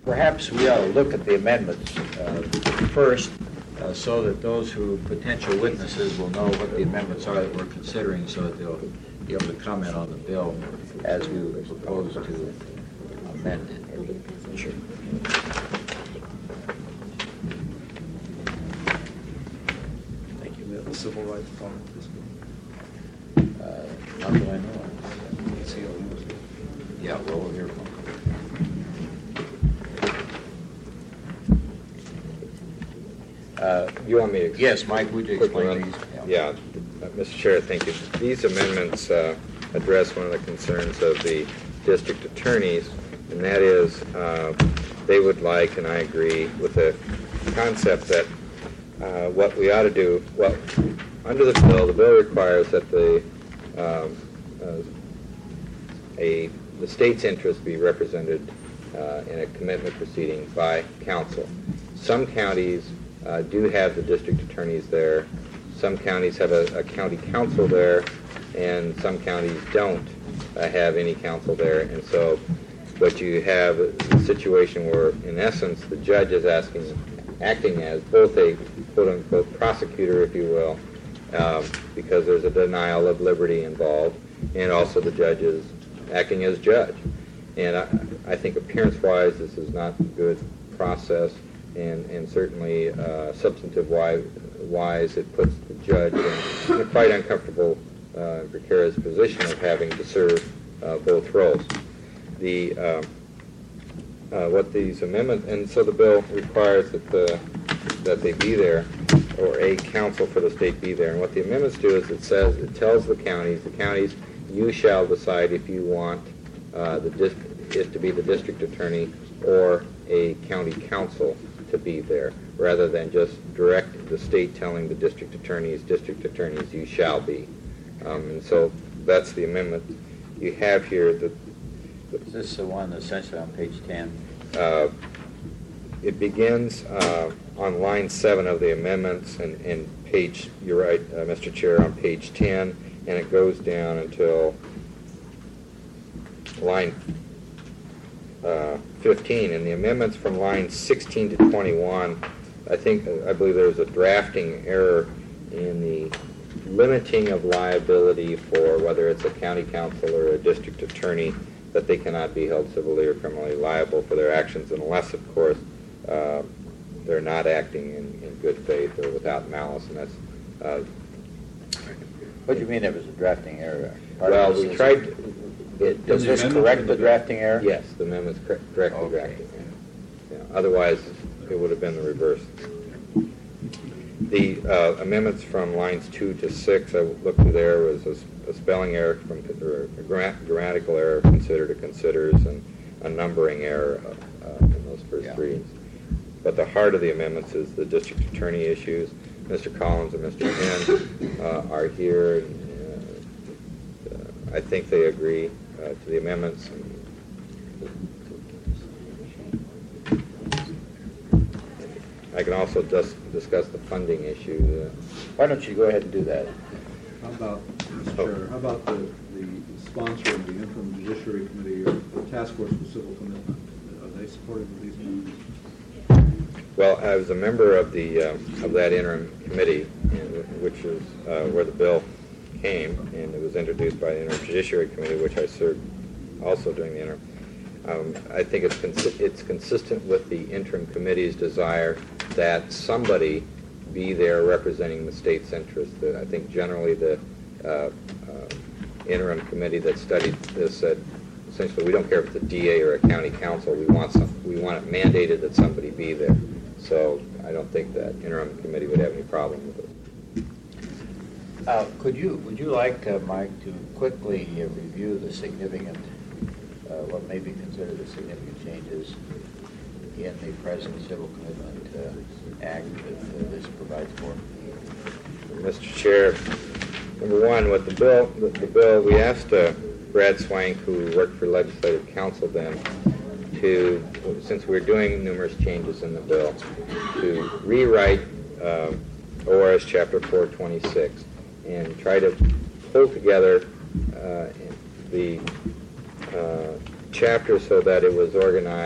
Perhaps we ought to look at the amendments first, so that those who potential witnesses will know what the amendments are that we're considering, so that they'll be able to comment on the bill as we propose to amend it. Sure. Thank you. The civil rights part of this bill. Not that I know of. Let's see how it goes. Yeah, well, we'll hear from them. You want me to? Yes, Mike, would you explain these? Yeah, Mr. Chair, thank you. These amendments address one of the concerns of the district attorneys, and that is they would like, and I agree with the concept that what we ought to do, well, under the bill requires that the state's interest be represented in a commitment proceeding by counsel. Some counties do have the district attorneys there. Some counties have a county counsel there, and some counties don't have any counsel there. And so what you have is a situation where, in essence, the judge is acting as both a quote-unquote prosecutor, if you will, because there's a denial of liberty involved, and also the judge is acting as judge. And I think appearance-wise, this is not a good process, and certainly substantive-wise, it puts the judge in a quite uncomfortable, precarious position of having to serve both roles. What these amendments, and so the bill requires that they be there, or a counsel for the state be there. And what the amendments do is it tells the counties, you shall decide if you want it to be the district attorney or a county counsel to be there, rather than just direct the state telling the district attorneys, you shall be. And so that's the amendment you have here. Is this the one essentially on page 10? It begins on line 7 of the amendments, and page, you're right, Mr. Chair, on page 10, and it goes down until line 15. And the amendments from line 16 to 21, I believe there was a drafting error in the limiting of liability for whether it's a county counsel or a district attorney, that they cannot be held civilly or criminally liable for their actions unless, of course, they're not acting in good faith or without malice. And that's what do you mean it was a drafting error? Well, we tried. Does this correct the drafting error? Yes, the amendments correct the drafting error. Yeah, otherwise, it would have been the reverse. The amendments from lines 2 to 6, I looked through there, was a spelling error, or a grammatical error, consider to considers, and a numbering error in those first three. But the heart of the amendments is the district attorney issues. Mr. Collins and Mr. Henn are here. And, I think they agree to the amendments. I can also just discuss the funding issue. Why don't you go ahead and do that? How about, Mr. Chair, how about the sponsor of the Interim Judiciary Committee or the Task Force for Civil Commitment? Are they supportive of these amendments? Well, I was a member of that interim committee, which is where the bill came, and it was introduced by the Interim Judiciary Committee, which I served also during the interim. I think it's consistent with the interim committee's desire that somebody be there representing the state's interest. I think generally the interim committee that studied this said, essentially, we don't care if it's a DA or a county counsel. We want it mandated that somebody be there. So I don't think that interim committee would have any problem with it. Would you like, Mike, to quickly review the significant, what may be considered the significant changes in the present Civil Commitment Act that this provides for? Mr. Chair, number one, with the bill, we asked Brad Swank, who worked for Legislative Counsel then, to, since we're doing numerous changes in the bill, to rewrite ORS Chapter 426 and try to pull together the chapter so that it was organized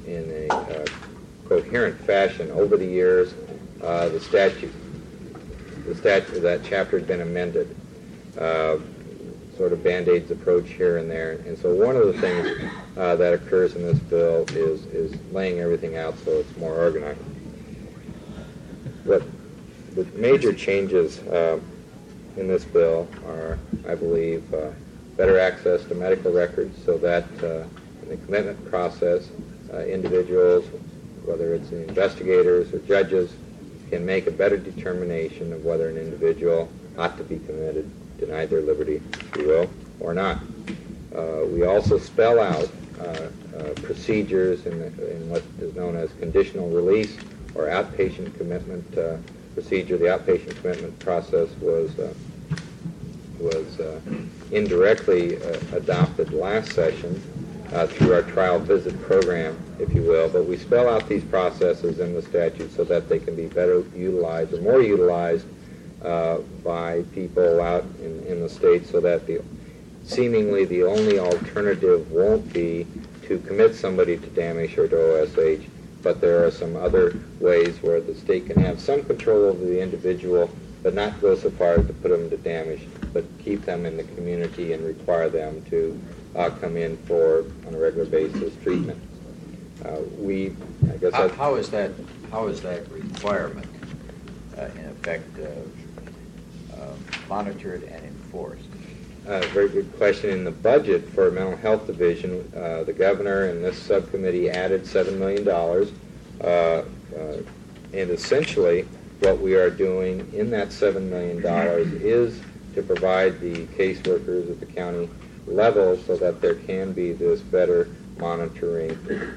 in a coherent fashion. Over the years, the statute, that chapter had been amended, sort of Band-Aids approach here and there. And so one of the things that occurs in this bill is laying everything out so it's more organized. But the major changes in this bill are, I believe, better access to medical records so that in the commitment process, individuals, whether it's the investigators or judges, can make a better determination of whether an individual ought to be committed, denied their liberty, if you will, or not. We also spell out procedures in what is known as conditional release or outpatient commitment procedure. The outpatient commitment process was indirectly adopted last session through our trial visit program, if you will, but we spell out these processes in the statute so that they can be better utilized or more utilized by people out in the state, so that seemingly the only alternative won't be to commit somebody to DAMISH or to OSH, but there are some other ways where the state can have some control over the individual, but not go so far as to put them to DAMISH, but keep them in the community and require them to come in for, on a regular basis, treatment. How is that requirement, in effect, monitored and enforced? Very good question. In the budget for mental health division, the governor and this subcommittee added $7 million. And essentially, what we are doing in that $7 million is to provide the caseworkers at the county level so that there can be this better monitoring,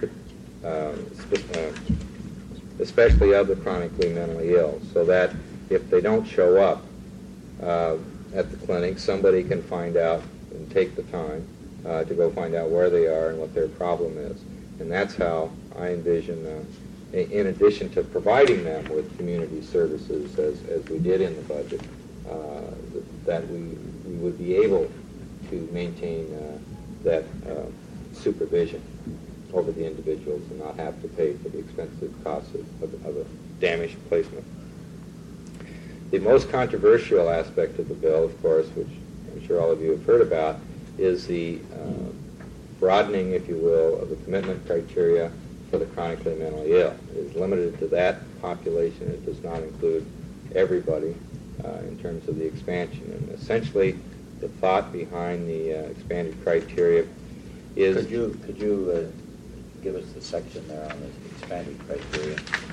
especially of the chronically mentally ill, so that if they don't show up at the clinic, somebody can find out and take the time to go find out where they are and what their problem is. And that's how I envision, in addition to providing them with community services as we did in the budget, that we would be able to maintain that supervision over the individuals and not have to pay for the expensive costs of a damaged placement. The most controversial aspect of the bill, of course, which I'm sure all of you have heard about, is the broadening, if you will, of the commitment criteria for the chronically mentally ill. It is limited to that population. It does not include everybody in terms of the expansion. And essentially, the thought behind the expanded criteria is... Could you give us the section there on the expanded criteria?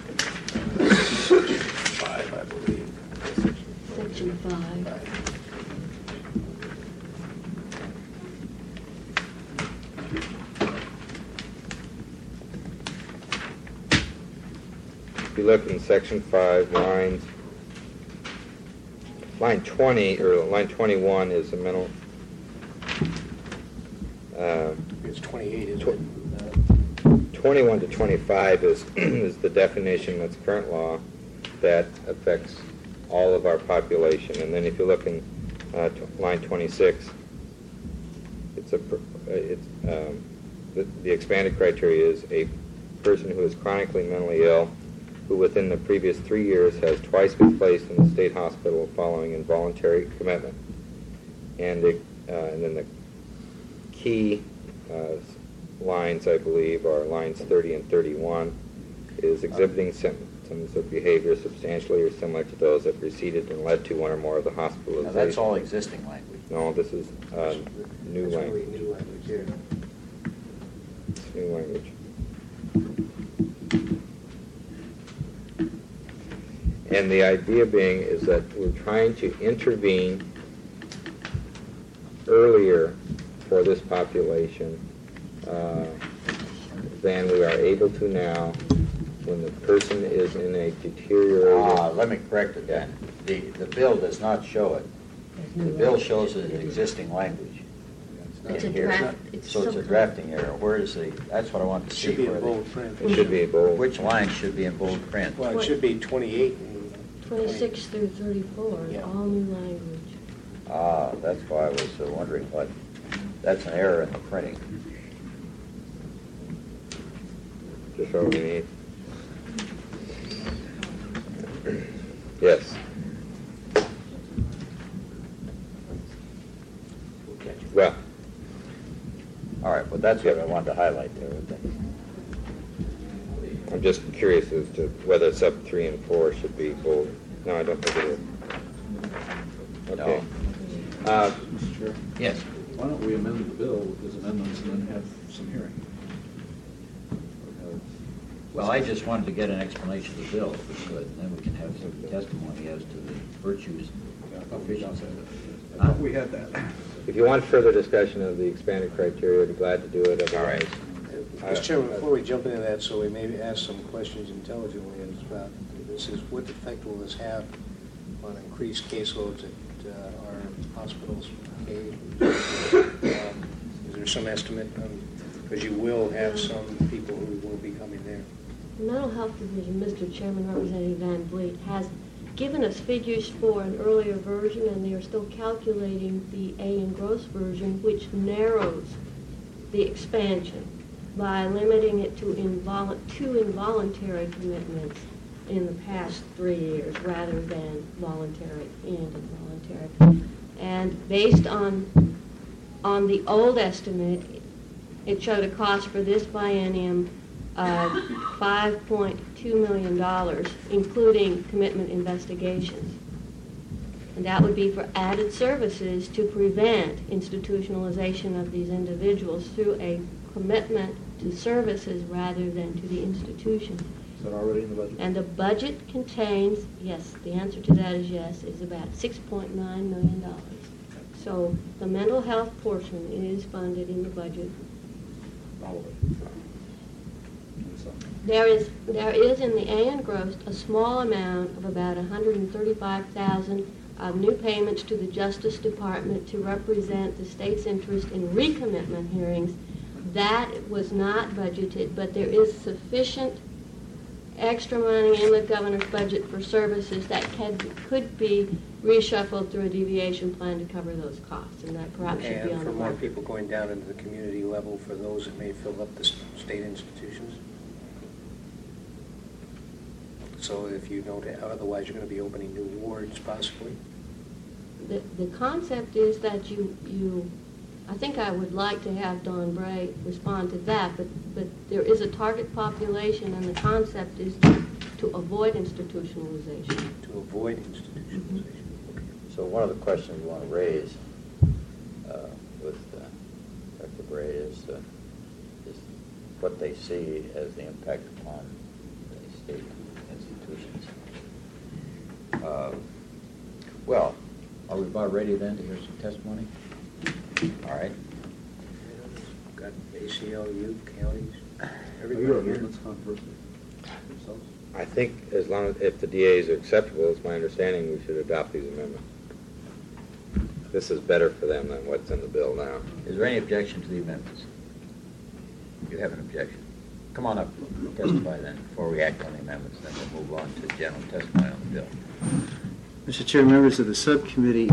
5, I believe. Section 5. If you look in section 5, line 20 or line 21 is the mental. It's 28, isn't it? 21 to 25 is the definition that's current law that affects all of our population. And then if you look in line 26, the expanded criteria is a person who is chronically mentally ill who within the previous 3 years has twice been placed in the state hospital following involuntary commitment. And then the key lines, I believe, are lines 30 and 31, is exhibiting symptoms of behavior substantially or similar to those that preceded and led to one or more of the hospitalizations. Now, that's all existing language. No, this is new That's language. really new language here. It's new language. And the idea being is that we're trying to intervene earlier for this population than we are able to now when the person is in a deteriorated... Let me correct it then. The bill does not show it. The bill shows it in existing language. It's a in here. draft. So it's a drafting error. Where is that's what I want to see. Should be in where bold print. It should be a bold. Which line should be in bold print? Well, it should be 28 and 26 through 34, Yeah. all new language. That's why I was wondering what, that's an error in the printing. Just what we need. Yes. Well, All right, well, that's what I wanted to highlight there. I'm just curious as to whether sub 3 and 4 should be bold. No, I don't think it is. Okay. Mr. Chair, Yes. why don't we amend the bill with his amendments and then have some hearing? Well, I just wanted to get an explanation of the bill, if we could, and then we can have some testimony as to the virtues. Yeah, I thought we got that. I thought we had that. If you want further discussion of the expanded criteria, I'd be glad to do it. All right. Mr. Chairman, before we jump into that, so we maybe ask some questions intelligently, is about this is what effect will this have on increased caseloads at our hospitals? Okay. Is there some estimate? Because you will have some people who will be coming there. The Mental Health Division, Mr. Chairman, Representative Van Vliet, has given us figures for an earlier version, and they are still calculating the A and gross version, which narrows the expansion by limiting it to two involuntary commitments in the past 3 years rather than voluntary and involuntary. And based on the old estimate, it showed a cost for this biennium of $5.2 million, including commitment investigations. And that would be for added services to prevent institutionalization of these individuals through a commitment to services rather than to the institution. Is that already in the budget? And the budget contains, yes, the answer to that is yes, is about $6.9 million. So the mental health portion is funded in the budget. All of it. There is in the A and gross a small amount of about $135,000 of new payments to the Justice Department to represent the state's interest in recommitment hearings. That was not budgeted, but there is sufficient extra money in the governor's budget for services that could be reshuffled through a deviation plan to cover those costs, and that perhaps should be And on for the more budget. people going down into the community level for those that may fill up the state institutions. So if you don't, otherwise you're going to be opening new wards possibly. The concept is that I think I would like to have Don Bray respond to that, but there is a target population, and the concept is to avoid institutionalization. To avoid institutionalization. So one of the questions we want to raise with Dr. Bray is what they see as the impact upon the state institutions. Well, are we about ready then to hear some testimony? All right. Got ACLU, counties, Are your everybody here. amendments controversial themselves? I think as long as, if the DAs are acceptable, it's my understanding we should adopt these amendments. This is better for them than what's in the bill now. Is there any objection to the amendments? You have an objection. Come on up, testify then, before we act on the amendments, then we'll move on to general testimony on the bill. Mr. Chair, members of the subcommittee,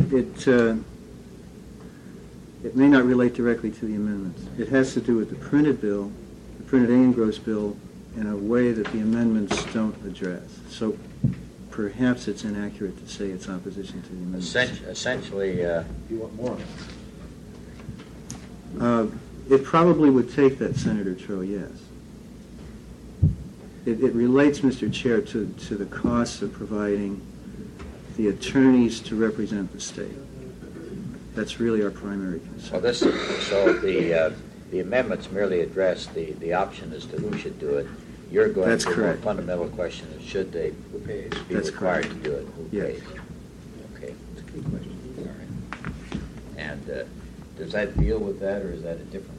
it may not relate directly to the amendments. It has to do with the printed bill, the printed A and gross bill, in a way that the amendments don't address. So perhaps it's inaccurate to say it's opposition to the amendments. Essentially, You want more on it? It probably would take that, Senator Troe, yes. It relates, Mr. Chair, to the costs of providing the attorneys to represent the state. That's really our primary concern. so the amendments merely address the option as to who should do it. You're going That's to a more correct. fundamental question is should they Who pays? be That's required correct. to do it? Who Yes. pays? Okay. That's a good question. All right. And does that deal with that, or is that a different,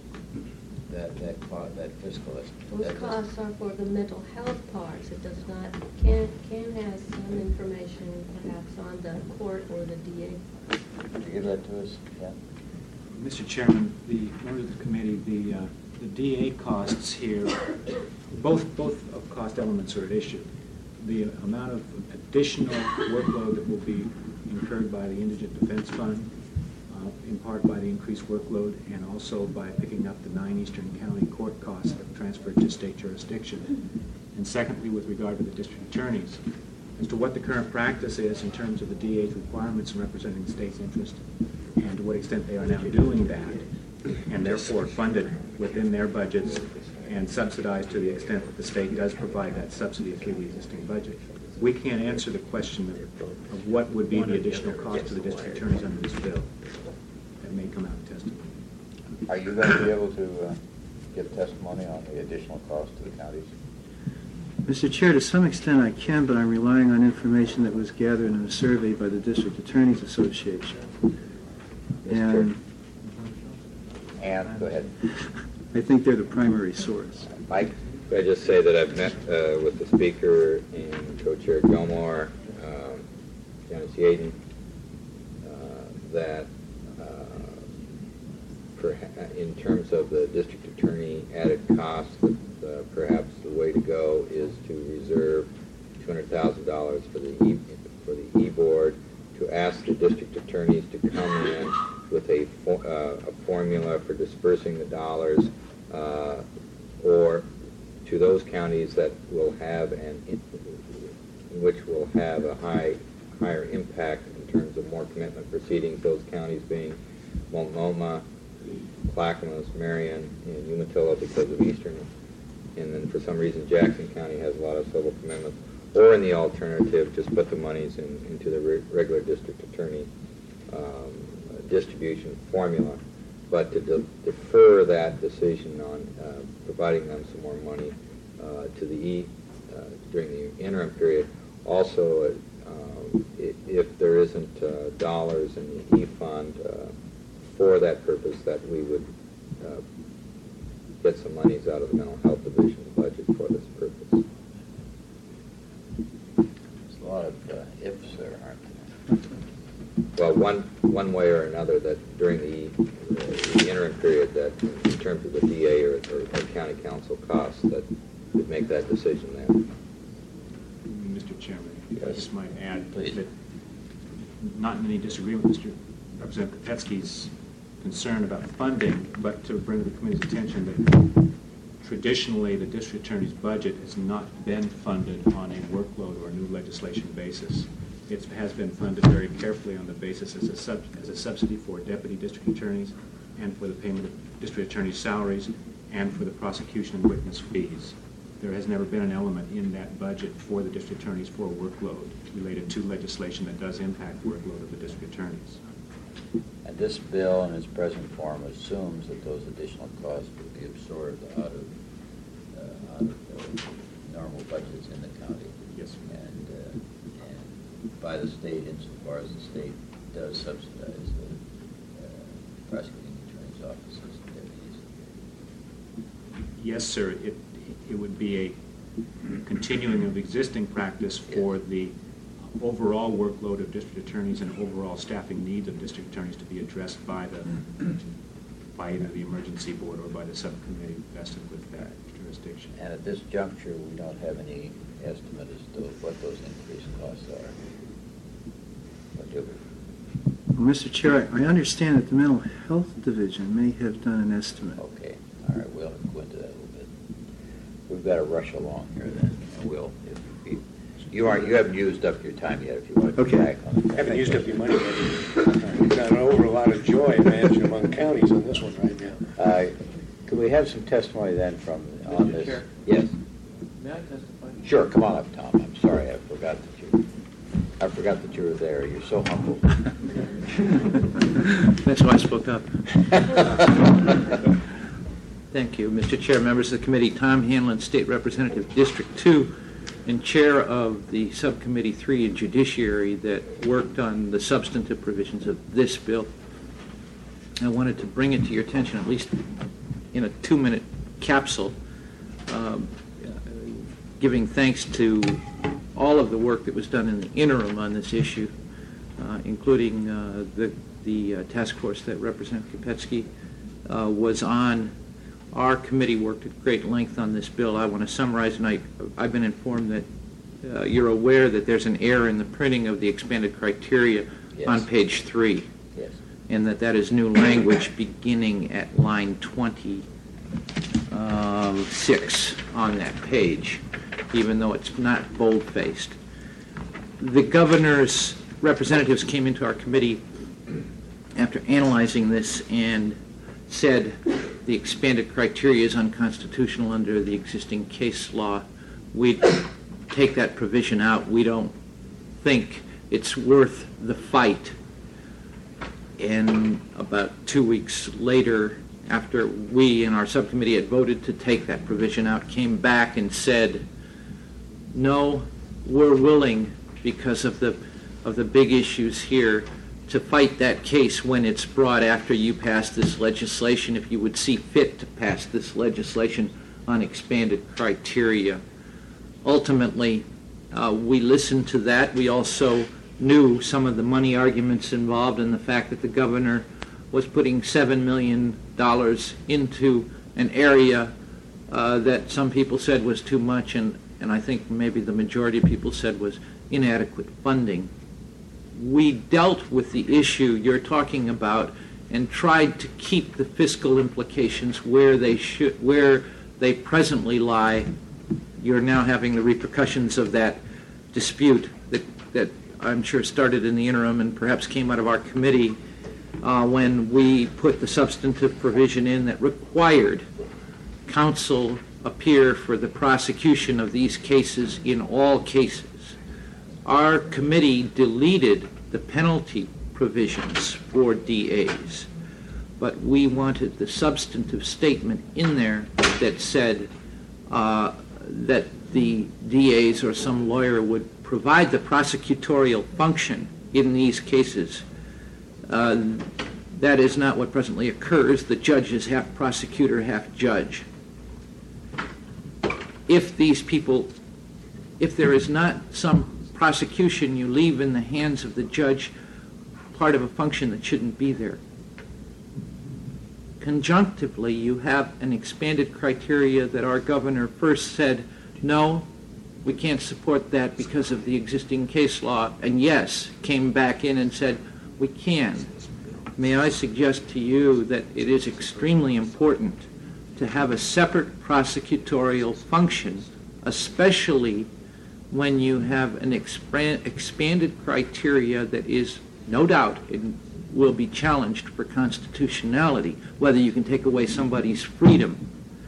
that fiscal estimate? Those costs are for the mental health parts. It does not, can have some information perhaps on the court or the DA. Could you give that to us? Yeah. Mr. Chairman, the members of the committee, the DA costs here, both of cost elements are at issue. The amount of additional workload that will be incurred by the Indigent Defense Fund in part by the increased workload and also by picking up the 9 Eastern County court costs that have transferred to state jurisdiction. And secondly, with regard to the district attorneys, as to what the current practice is in terms of the DA's requirements in representing the state's interest and to what extent they are now doing that, and therefore funded within their budgets and subsidized to the extent that the state does provide that subsidy through the existing budget. We can't answer the question of what would be the additional cost to the district attorneys under this bill. That may come out in testimony. Are you going to be able to give testimony on the additional cost to the counties? Mr. Chair, to some extent I can, but I'm relying on information that was gathered in a survey by the District Attorneys Association. And go ahead. I think they're the primary source. Mike? Could I just say that I've met with the Speaker and Co-Chair Gilmore, Janice Yaden, that in terms of the district attorney added costs, perhaps the way to go is to reserve $200,000 for the E-Board, to ask the district attorneys to come in with a formula for dispersing the dollars, or to those counties that will have which will have a higher impact in terms of more commitment proceedings. Those counties being Multnomah, Clackamas, Marion, and Umatilla because of Eastern, and then for some reason Jackson County has a lot of civil commitments. Or in the alternative, just put the monies into the regular district attorney distribution formula, but to defer that decision on providing them some more money to the during the interim period. Also, if there isn't dollars in the E-Fund for that purpose, that we would get some monies out of the mental health division budget for this purpose. There's a lot of ifs there, aren't there? Well, one way or another, that during the interim period, that in terms of the DA or county council costs, that would make that decision then. Mr. Chairman, if I Yes. just might add Please. that, not in any disagreement with Representative Kopetsky's concern about funding, but to bring to the committee's attention that traditionally the district attorney's budget has not been funded on a workload or new legislation basis. It has been funded very carefully on the basis as a subsidy for deputy district attorneys and for the payment of district attorney's salaries and for the prosecution and witness fees. There has never been an element in that budget for the district attorneys for a workload related to legislation that does impact workload of the district attorneys. And this bill in its present form assumes that those additional costs will be absorbed out of the normal budgets in the county. Yes, sir. And by the state, insofar as the state does subsidize the prosecuting attorney's offices and deputies. Yes, sir. It would be a continuing of existing practice for the overall workload of district attorneys and overall staffing needs of district attorneys to be addressed by either the emergency board or by the subcommittee vested with that jurisdiction. And at this juncture, we don't have any estimate as to what those increased costs are. What do we? Well, Mr. Chair, I understand that the Mental Health Division may have done an estimate. Okay, all right, we'll go into that a little bit. We've got to rush along here then, and we'll, you haven't used up your time yet, if you want to Okay. come back on the. Haven't used up your money yet. You've got over a lot of joy, I imagine, among counties on this one right now. Could we have some testimony then on this? Chair. Yes. May I testify? Sure, come on up, Tom. I'm sorry, I forgot that you were there. You're so humble. That's why I spoke up. Thank you, Mr. Chair, members of the committee. Tom Hanlon, State Representative, District 2, and Chair of the Subcommittee 3 in Judiciary that worked on the substantive provisions of this bill. I wanted to bring it to your attention, at least in a 2-minute capsule, giving thanks to all of the work that was done in the interim on this issue, including the task force that Representative Kopetsky was on. Our committee worked at great length on this bill. I want to summarize, and I've been informed that you're aware that there's an error in the printing of the expanded criteria Yes. on page 3. Yes. and that is new language beginning at line 26 on that page, even though it's not bold-faced. The governor's representatives came into our committee after analyzing this and said the expanded criteria is unconstitutional under the existing case law. We'd take that provision out. We don't think it's worth the fight. And about 2 weeks later, after we in our subcommittee had voted to take that provision out, came back and said, no, we're willing, because of the big issues here, to fight that case when it's brought after you pass this legislation, if you would see fit to pass this legislation on expanded criteria. Ultimately, we listened to that. We also knew some of the money arguments involved and the fact that the governor was putting $7 million into an area that some people said was too much, and I think maybe the majority of people said was inadequate funding. We dealt with the issue you're talking about and tried to keep the fiscal implications where they presently lie. You're now having the repercussions of that dispute that I'm sure started in the interim and perhaps came out of our committee when we put the substantive provision in that required counsel appear for the prosecution of these cases in all cases. Our committee deleted the penalty provisions for DAs, but we wanted the substantive statement in there that said that the DAs or some lawyer would provide the prosecutorial function in these cases. That is not what presently occurs. The judge is half prosecutor, half judge. If there is not some prosecution, you leave in the hands of the judge part of a function that shouldn't be there. Conjunctively, you have an expanded criteria that our governor first said, no, we can't support that because of the existing case law, and yes, came back in and said, we can. May I suggest to you that it is extremely important to have a separate prosecutorial function, especially when you have an expanded criteria that is, no doubt, it will be challenged for constitutionality, whether you can take away somebody's freedom.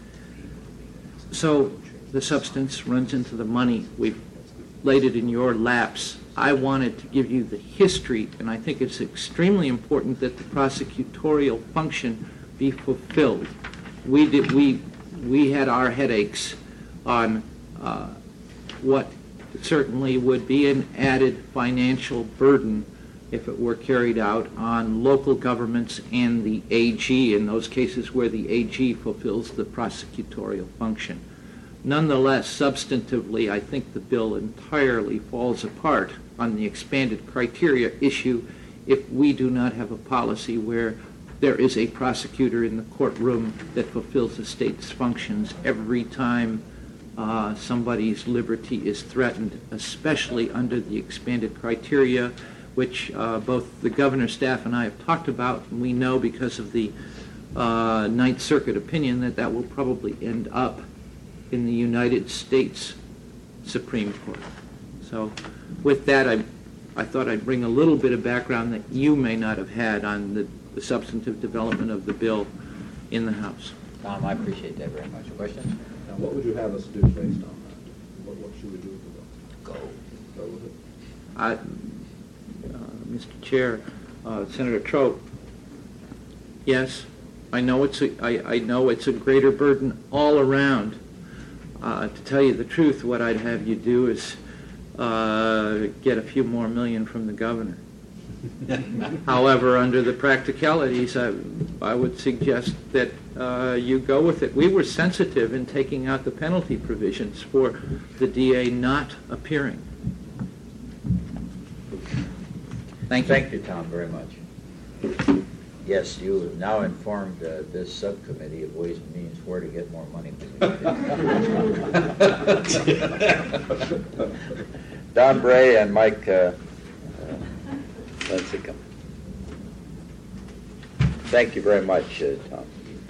So the substance runs into the money. We've laid it in your laps. I wanted to give you the history, and I think it's extremely important that the prosecutorial function be fulfilled. We had our headaches on what certainly would be an added financial burden if it were carried out on local governments and the AG in those cases where the AG fulfills the prosecutorial function. Nonetheless, substantively, I think the bill entirely falls apart on the expanded criteria issue if we do not have a policy where there is a prosecutor in the courtroom that fulfills the state's functions every time somebody's liberty is threatened, especially under the expanded criteria, which both the governor's staff and I have talked about, and we know because of the Ninth Circuit opinion that will probably end up in the United States Supreme Court. So with that, I thought I'd bring a little bit of background that you may not have had on the substantive development of the bill in the House. Tom, I appreciate that very much. Questions? Now, what would you have us do based on that? What should we do with the bill? Go with it. Mr. Chair, Senator Trout, yes, I know it's a greater burden all around. To tell you the truth, what I'd have you do is get a few more million from the governor. However, under the practicalities, I would suggest that you go with it. We were sensitive in taking out the penalty provisions for the DA not appearing. Thank you. Thank you, Tom, very much. Yes, you have now informed this subcommittee of Ways and Means where to get more money. Don Bray and Mike Lincecum. Thank you very much, Tom.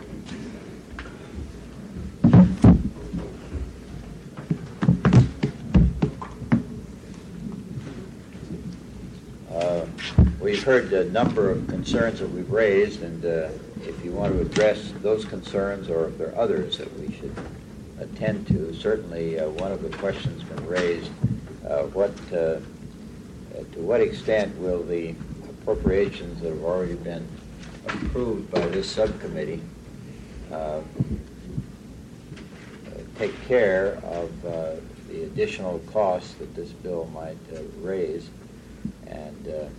We've heard a number of concerns that we've raised, and if you want to address those concerns, or if there are others that we should attend to, certainly one of the questions been raised, to what extent will the appropriations that have already been approved by this subcommittee take care of the additional costs that this bill might raise, and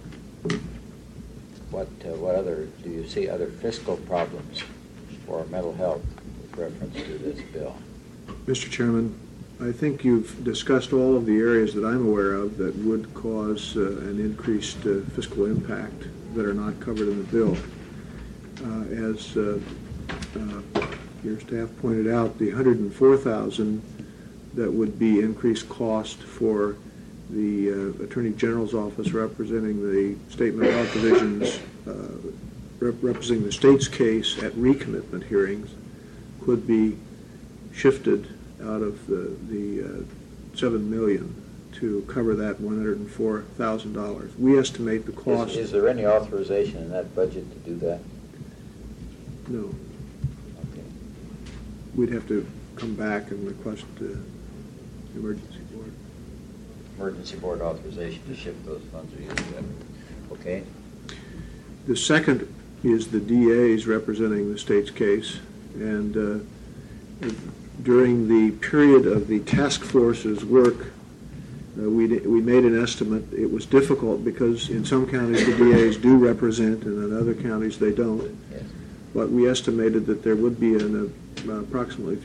what other, do you see other fiscal problems for mental health with reference to this bill? Mr. Chairman, I think you've discussed all of the areas that I'm aware of that would cause an increased fiscal impact that are not covered in the bill. As your staff pointed out, the $104,000 that would be increased cost for the Attorney General's office representing the State Mental Health Division's, representing the state's case at recommitment hearings could be shifted out of the $7 million to cover that $104,000. We estimate the cost. Is there any authorization in that budget to do that? No. Okay. We'd have to come back and request the emergency board. Emergency board authorization to shift those funds or use them. Okay. The second is the DAs representing the state's case, and during the period of the task force's work, we made an estimate. It was difficult because in some counties the DAs do represent and in other counties they don't. Yes. But we estimated that there would be approximately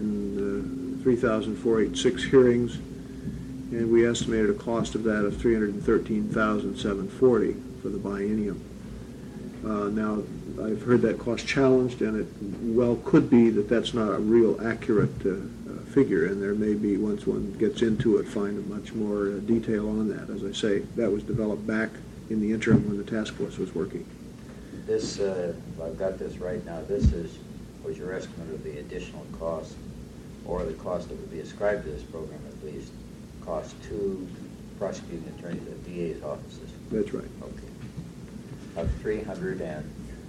3,486 hearings, and we estimated a cost of that of $313,740 for the biennium. Now, I've heard that cost challenged, and it well could be that that's not a real accurate figure, and there may be, once one gets into it, find much more detail on that. As I say, that was developed back in the interim when the task force was working. This, if I've got this right now, was your estimate of the additional cost, or the cost that would be ascribed to this program at least, cost to prosecuting attorneys at DA's offices? That's right. Okay. Of $313,740.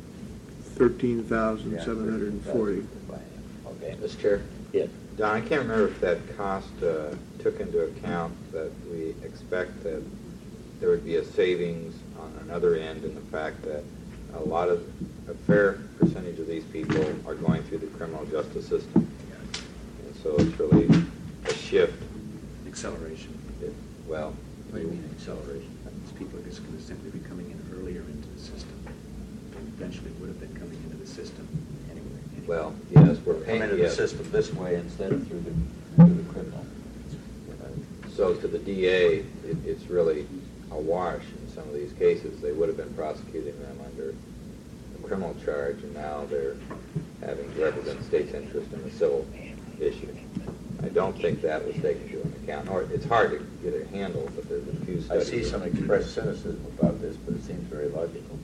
13,740. Okay. Mr. Chair? Yes. Don, I can't remember if that cost took into account that we expect that there would be a savings on another end, in the fact that a fair percentage of these people are going through the criminal justice system. And so it's really a shift. Acceleration. Well, What do you mean acceleration? These people are just going to simply be coming in earlier into the system. They eventually would have been coming into the system anyway. well, yes, we're Come paying. into the Yes. system this way instead of through the criminal. So to the DA, it's really a wash in some of these cases. They would have been prosecuting them under a criminal charge, and now they're having to represent the state's interest in a civil issue. I don't think that was taken into account. Or it's hard to get a handle, but there's a few I studies. see some expressed cynicism about this, but it seems very logical.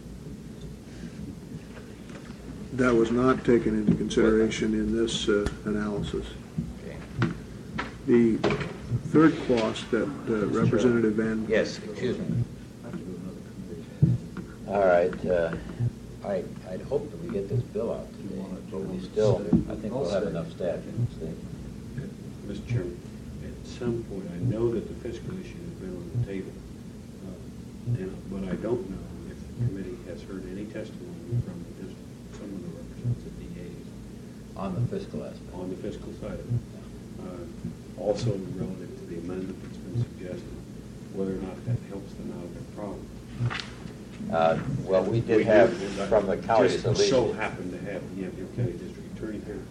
That was not taken into consideration in this analysis. Okay. The third cost that Representative Van... Yes, excuse me. All right, I'd hope that we get this bill out today, but we still, I think we'll have enough staff in the state. Mr. Chairman, at some point, I know that the fiscal issue has been on the table, but I don't know if the committee has heard any testimony from someone who represents the DAs. On the fiscal aspect. On the fiscal side of it. Also relative to the amendment that's been suggested, whether or not that helps them out of their problem. Well, we did have from the counties at Just least. so happened to have the Yamhill County District Attorney here.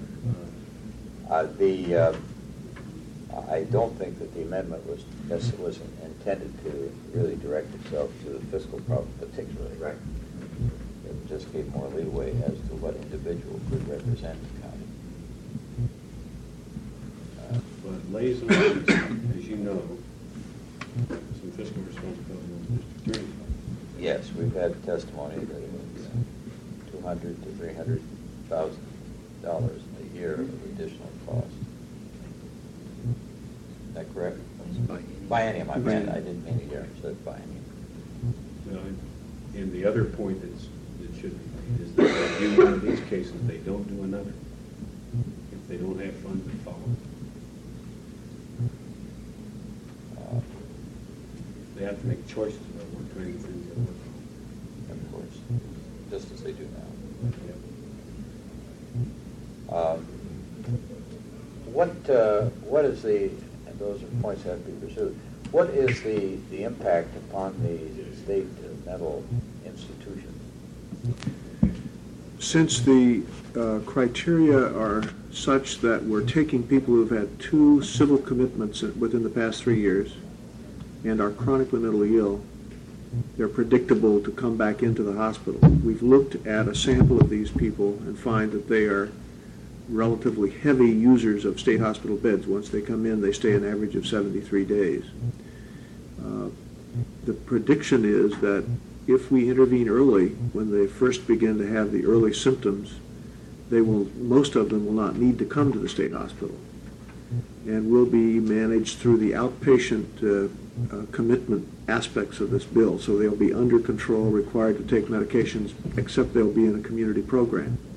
I don't think that the amendment was intended to really direct itself to the fiscal problem particularly. Right. It just gave more leeway as to what individual could represent the county. But liaison, as you know, some fiscal responsibility on the district attorney. Yes, we've had testimony that it was $200,000 to $300,000 a year of additional cost. Is that correct? Biennium, I meant, I didn't mean a year, I said biennium. And the other point that should be made is that if they do one of these cases, they don't do another. If they don't have funds that follow. They have to make choices about what kind of things they work on. Of course, just as they do now. What is the, and those are points that have to be pursued, what is the impact upon the state mental institutions? Since the criteria are such that we're taking people who've had 2 civil commitments within the past 3 years and are chronically mentally ill, they're predictable to come back into the hospital. We've looked at a sample of these people and find that they are relatively heavy users of state hospital beds. Once they come in, they stay an average of 73 days. The prediction is that if we intervene early, when they first begin to have the early symptoms, most of them will not need to come to the state hospital and will be managed through the outpatient commitment aspects of this bill. So they'll be under control, required to take medications, except they'll be in a community program.